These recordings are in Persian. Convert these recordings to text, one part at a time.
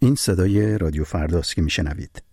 این صدای رادیو فرداست که میشنوید.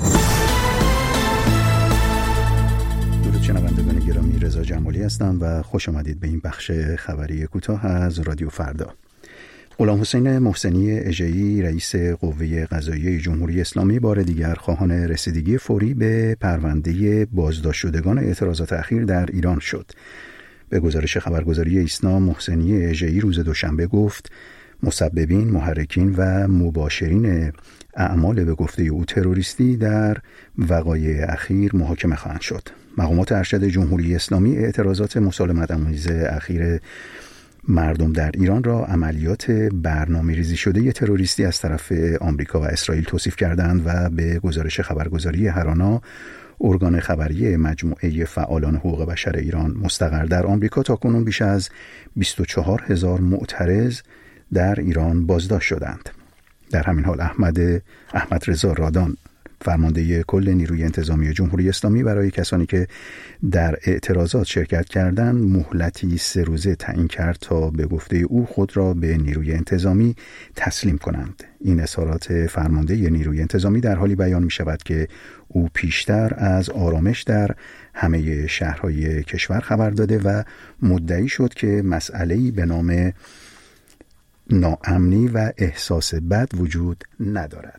درود شنوندگان گرامی، رضا جمالی هستم و خوش آمدید به این بخش خبری کوتاه از رادیو فردا. غلام حسین محسنی اژه‌ای رئیس قوه قضاییه جمهوری اسلامی بار دیگر خواهان رسیدگی فوری به پرونده بازداشت شدگان اعتراضات اخیر در ایران شد. به گزارش خبرگزاری ایسنا، محسنی اژه‌ای روز دوشنبه گفت مسببین، محرکین و مباشرین اعمال به گفته او تروریستی در وقایع اخیر محاکمه خواهند شد. مقامات ارشد جمهوری اسلامی اعتراضات مسالمت‌آمیز اخیر مردم در ایران را عملیات برنامه‌ریزی شده تروریستی از طرف آمریکا و اسرائیل توصیف کردند و به گزارش خبرگزاری هرانا، ارگان خبری مجموعه فعالان حقوق بشر ایران مستقر در آمریکا، تاکنون بیش از 24,000 معترض در ایران بازداشت شدند. در همین حال احمد رضا رادان، فرمانده کل نیروی انتظامی جمهوری اسلامی، برای کسانی که در اعتراضات شرکت کردند مهلتی 3 روزه تعیین کرد تا به گفته او خود را به نیروی انتظامی تسلیم کنند. این اظهارات فرمانده نیروی انتظامی در حالی بیان می شود که او پیشتر از آرامش در همه شهرهای کشور خبر داده و مدعی شد که مسئله‌ای به نام ناامنی و احساس بد وجود ندارد.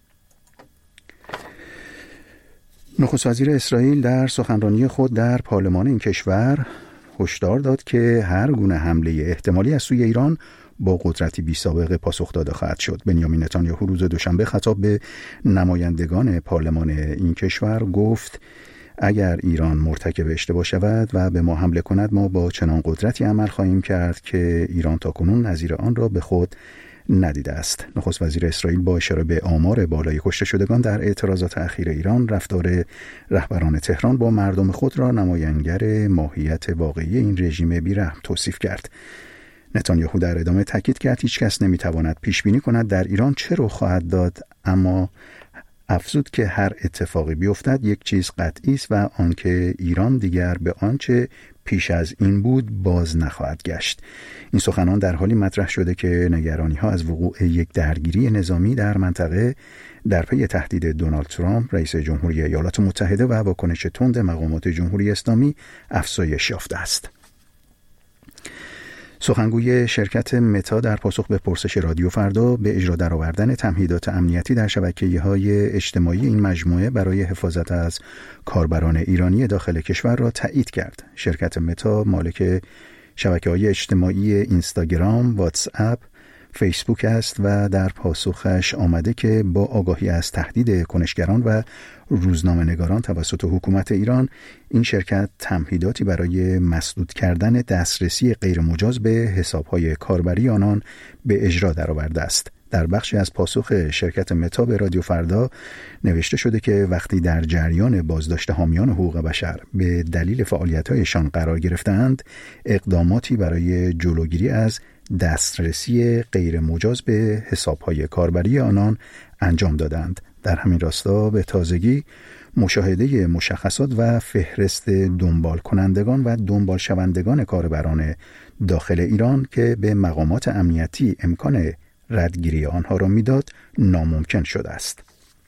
نخست وزیر اسرائیل در سخنرانی خود در پارلمان این کشور هشدار داد که هر گونه حمله احتمالی از سوی ایران با قدرتی بی‌سابقه پاسخ داده خواهد شد. بنیامین نتانیاهو روز دوشنبه خطاب به نمایندگان پارلمان این کشور گفت اگر ایران مرتکب اشتباه شود و به ما حمله کند، ما با چنان قدرتی عمل خواهیم کرد که ایران تاکنون نظیر آن را به خود ندیده است. نخست وزیر اسرائیل با اشاره به آمار بالای کشته شدگان در اعتراضات اخیر ایران، رفتار رهبران تهران با مردم خود را نمایانگر ماهیت واقعی این رژیم بی‌رحم توصیف کرد. نتانیاهو در ادامه تاکید کرد هیچ کس نمیتواند پیش بینی کند در ایران چه رخ خواهد داد، اما افزود که هر اتفاقی بیفتد یک چیز قطعی است و آنکه ایران دیگر به آنچه پیش از این بود باز نخواهد گشت. این سخنان در حالی مطرح شده که نگرانی‌ها از وقوع یک درگیری نظامی در منطقه در پی تهدید دونالد ترامپ رئیس جمهوری ایالات متحده و واکنش تند مقامات جمهوری اسلامی افزایش یافته است. سخنگوی شرکت متا در پاسخ به پرسش رادیو فردا به اجرا درآوردن تمهیدات امنیتی در شبکه‌های اجتماعی این مجموعه برای حفاظت از کاربران ایرانی داخل کشور را تایید کرد. شرکت متا مالک شبکه‌های اجتماعی اینستاگرام، واتس اپ، فیسبوک است و در پاسخش آمده که با آگاهی از تهدید کنشگران و روزنامه‌نگاران توسط حکومت ایران، این شرکت تمهیداتی برای مسدود کردن دسترسی غیرمجاز به حساب‌های کاربری آنان به اجرا درآورده است. در بخشی از پاسخ شرکت متا به رادیو فردا نوشته شده که وقتی در جریان بازداشت حامیان حقوق بشر به دلیل فعالیت‌هایشان قرار گرفتند، اقداماتی برای جلوگیری از دسترسی غیر مجاز به حساب‌های کاربری آنان انجام دادند. در همین راستا به تازگی مشاهده مشخصات و فهرست دنبال کنندگان و دنبال شوندگان کاربران داخل ایران که به مقامات امنیتی امکان ردگیری آنها را میداد ناممکن شده است.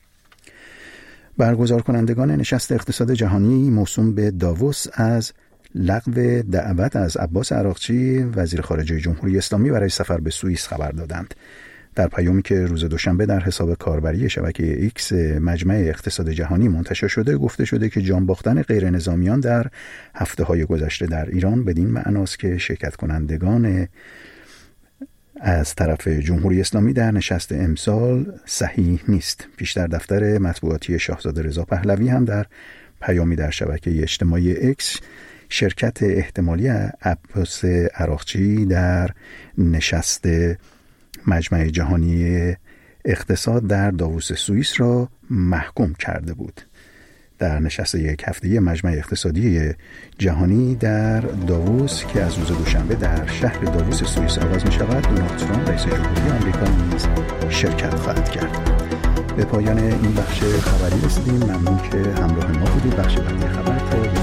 برگزار کنندگان نشست اقتصاد جهانی موسوم به داووس از لغو دعوت از عباس عراقچی وزیر خارجه جمهوری اسلامی برای سفر به سوئیس خبر دادند. در پیامی که روز دوشنبه در حساب کاربری شبکه ایکس مجمع اقتصاد جهانی منتشر شده، گفته شده که جان باختن غیر نظامیان در هفته‌های گذشته در ایران بدین معناست که شرکت کنندگان از طرف جمهوری اسلامی در نشست امسال صحیح نیست. پیشتر دفتر مطبوعاتی شاهزاده رضا پهلوی هم در پیامی در شبکه اجتماعی ایکس شرکت احتمالی عباس عراقچی در نشست مجمع جهانی اقتصاد در داووس سوئیس را محکوم کرده بود. در نشست یک هفته‌ای مجمع اقتصادی جهانی در داووس که از روز دوشنبه در شهر داووس سوئیس آغاز می شود، دونالد ترامپ رئیس جمهوری آمریکا نیز شرکت خواهد کرد. به پایان این بخش خبری رسیدیم. ممنون که همراه ما بودید. بخش بعدی خبر تا